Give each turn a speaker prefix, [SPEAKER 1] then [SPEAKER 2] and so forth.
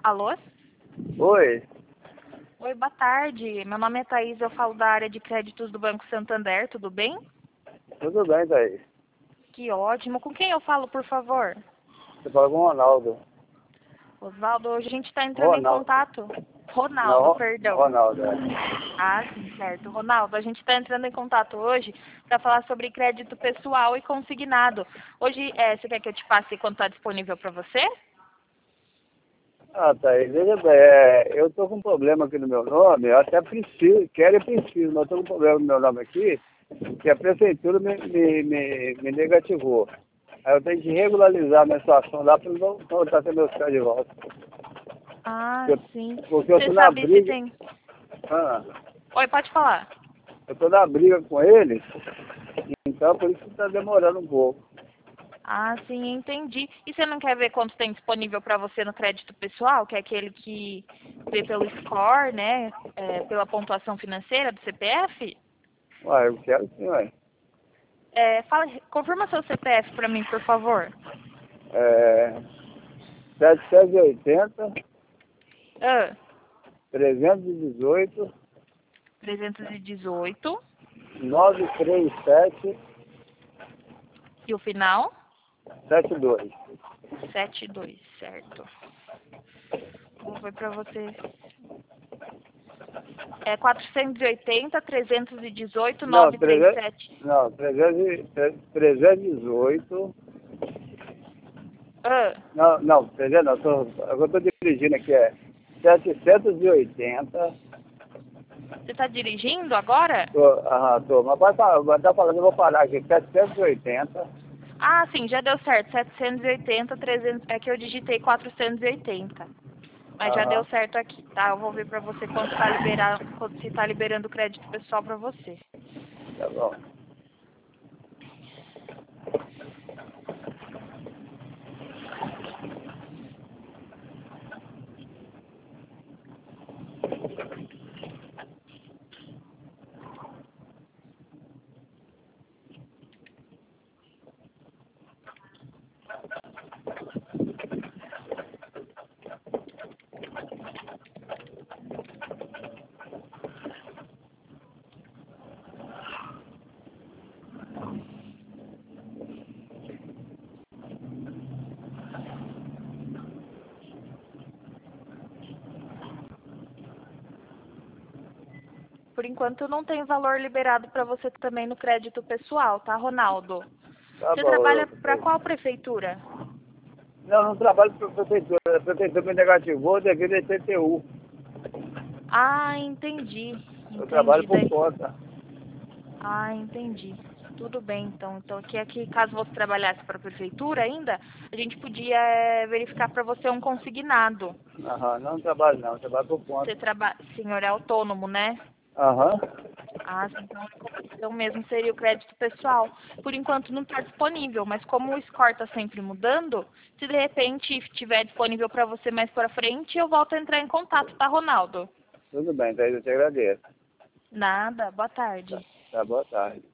[SPEAKER 1] Alô?
[SPEAKER 2] Oi,
[SPEAKER 1] Oi, boa tarde. Meu nome é Thaís, eu falo da área de créditos do Banco Santander, tudo bem?
[SPEAKER 2] tudo bem, Thaís?
[SPEAKER 1] Que ótimo. Com quem eu falo, por favor?
[SPEAKER 2] Você fala com o Ronaldo.
[SPEAKER 1] Osvaldo, hoje a gente está entrando em
[SPEAKER 2] Ronaldo.
[SPEAKER 1] contato. Ronaldo,
[SPEAKER 2] Não,
[SPEAKER 1] perdão.
[SPEAKER 2] Ronaldo.
[SPEAKER 1] Ah, sim, certo. Ronaldo, a gente está entrando em contato hoje para falar sobre crédito pessoal e consignado. Hoje, você quer que eu te passe quando está disponível para você?
[SPEAKER 2] Ah, Thaís, veja bem, eu estou com um problema aqui no meu nome, eu até preciso, quero e preciso, mas estou com um problema no meu nome aqui, que a prefeitura me negativou. Aí eu tenho que regularizar a minha situação lá para não voltar a ter meus caras de volta.
[SPEAKER 1] Ah, sim.
[SPEAKER 2] Porque eu
[SPEAKER 1] Você
[SPEAKER 2] estou na
[SPEAKER 1] sabe se
[SPEAKER 2] briga,
[SPEAKER 1] tem...
[SPEAKER 2] ah,
[SPEAKER 1] Oi, pode falar.
[SPEAKER 2] eu estou na briga com eles, então por isso que está demorando um pouco.
[SPEAKER 1] Ah, sim, entendi. E você não quer ver quanto tem disponível para você no crédito pessoal, que é aquele que vê pelo score, né? Pela pontuação financeira do CPF?
[SPEAKER 2] Ué, eu quero sim, ué.
[SPEAKER 1] Confirma seu CPF para mim, por favor.
[SPEAKER 2] É, 780,
[SPEAKER 1] Ah,
[SPEAKER 2] 318,
[SPEAKER 1] 318.
[SPEAKER 2] 937,
[SPEAKER 1] E o final?
[SPEAKER 2] 72.
[SPEAKER 1] 72, certo. Vou ver para você. É 480, 318,
[SPEAKER 2] Não, 300,
[SPEAKER 1] 937.
[SPEAKER 2] não, 318,
[SPEAKER 1] Ah,
[SPEAKER 2] não, 300 não, eu estou dirigindo aqui, 780,
[SPEAKER 1] você está dirigindo agora?
[SPEAKER 2] mas vai estar falando, eu vou parar aqui, 780,
[SPEAKER 1] Ah, sim, já deu certo. 780, 300. É que eu digitei 480. Mas já deu
[SPEAKER 2] aham,
[SPEAKER 1] certo aqui, tá? Eu vou ver pra você quanto tá liberado, quanto se tá liberando o crédito pessoal pra você.
[SPEAKER 2] tá bom.
[SPEAKER 1] Por enquanto não tem valor liberado pra você também no crédito pessoal, tá, Ronaldo?
[SPEAKER 2] Tá
[SPEAKER 1] Você
[SPEAKER 2] bom,
[SPEAKER 1] trabalha pra qual prefeitura?
[SPEAKER 2] não trabalho para a prefeitura me negativou devido a IPTU.
[SPEAKER 1] Ah, entendi.
[SPEAKER 2] Eu trabalho
[SPEAKER 1] Entendi.
[SPEAKER 2] por
[SPEAKER 1] Daí.
[SPEAKER 2] conta.
[SPEAKER 1] Ah, entendi. Tudo bem, então. Então, aqui, caso você trabalhasse para a prefeitura ainda, a gente podia verificar para você um consignado.
[SPEAKER 2] Aham, não trabalho não, trabalho por conta.
[SPEAKER 1] Senhor é autônomo, né?
[SPEAKER 2] Aham,
[SPEAKER 1] Ah, então mesmo seria o crédito pessoal. Por enquanto não está disponível, mas como o score está sempre mudando, se de repente estiver disponível para você mais para frente, eu volto a entrar em contato, tá, Ronaldo?
[SPEAKER 2] tudo bem, Thaís, eu te agradeço.
[SPEAKER 1] Nada, boa tarde.
[SPEAKER 2] Tá, boa tarde.